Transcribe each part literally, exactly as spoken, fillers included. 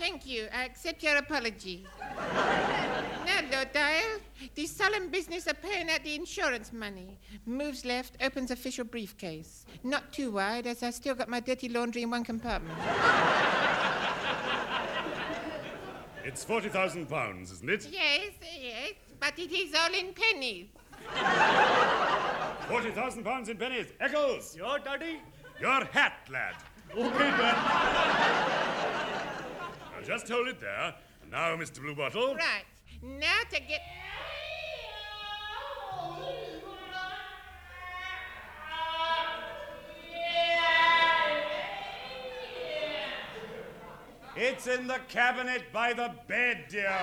Thank you. I accept your apology. Now, Lord Dial, the solemn business of paying out the insurance money. Moves left, opens official briefcase. Not too wide, as I still got my dirty laundry in one compartment. It's forty thousand pounds, isn't it? Yes, yes, but it is all in pennies. forty thousand pounds in pennies. Eccles! Your daddy? Your hat, lad. Okay, Dad. Now, just hold it there. Now, Mister Bluebottle. Right. Now to get... It's in the cabinet by the bed, dear.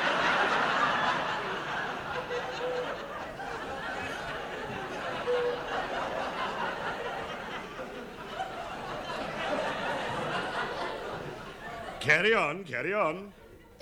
Carry on, carry on.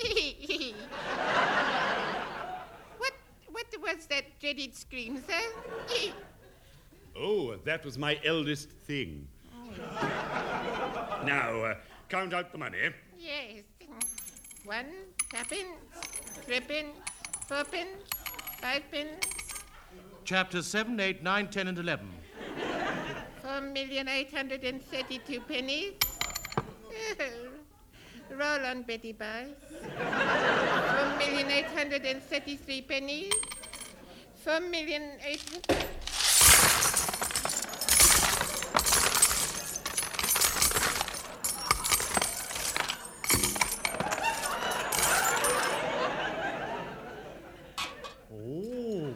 what what was that dreaded scream, sir? Oh, that was my eldest thing. Oh. Now, uh, count out the money. Yes. One, twopence, threepence, fourpence, fivepence. Chapters seven, eight, nine, ten, and eleven. Four million eight hundred and thirty-two pennies. Roll on, Betty Bars. Four million eight hundred and thirty-three pennies. Four million eight hundred... Oh.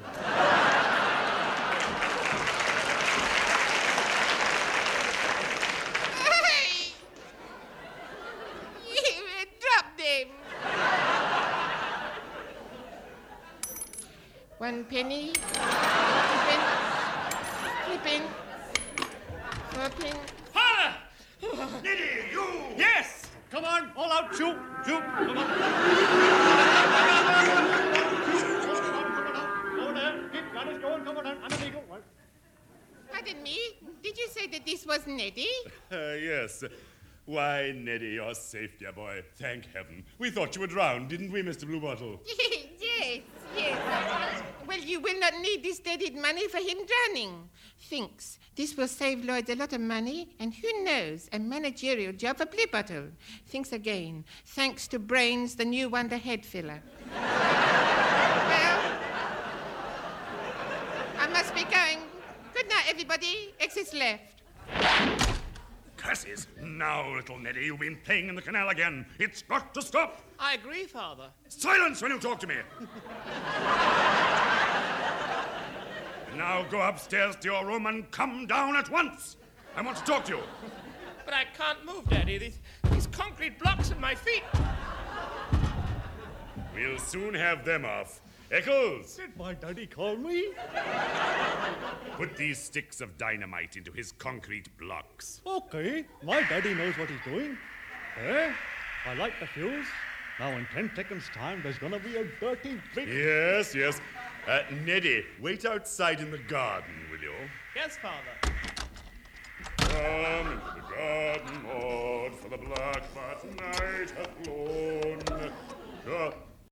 One penny, two pence, three pence, four pence. Father! Niddy, you! Yes! Come on, all out, shoot, shoot, come on. Go there, keep runners going, come on, underneath. Pardon me, did you say that this was Neddy? Uh, yes. Why, Neddy, you're safe, dear boy. Thank heaven. We thought you were drowned, didn't we, Mister Bluebottle? Yes, yes. Well, you will not need this dreaded money for him drowning. Thinks this will save Lloyd a lot of money, and who knows, a managerial job for Bluebottle. Thinks again, thanks to Brains, the new wonder head filler. Well, I must be going. Good night, everybody. Exits left. Curses! Now, little Neddy, you've been playing in the canal again. It's got to stop! I agree, Father. Silence when you talk to me! Now go upstairs to your room and come down at once! I want to talk to you. But I can't move, Daddy. These, these concrete blocks at my feet. We'll soon have them off. Eccles! Did my daddy call me? Put these sticks of dynamite into his concrete blocks. Okay, my daddy knows what he's doing. Eh? I light the fuse. Now in ten seconds' time, there's gonna be a dirty big... Yes, yes. Uh, Neddy, wait outside in the garden, will you? Yes, Father. Come into the garden, Maud, for the blackbird night hath blown. Uh,